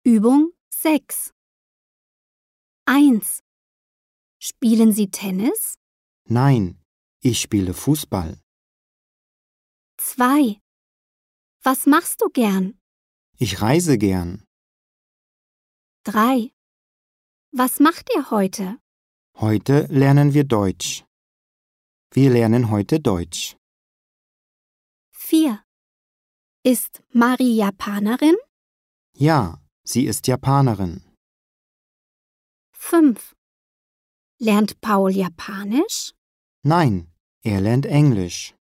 Übung 6. 1. Spielen Sie Tennis? Nein, ich spiele Fußball. 2. Was machst du gern? Ich reise gern. 3. Was macht ihr heute? Heute lernen wir Deutsch. Wir lernen heute Deutsch. 4. Ist Mari Japanerin? Ja, sie ist Japanerin. 5. Lernt Paul Japanisch? Nein, er lernt Englisch.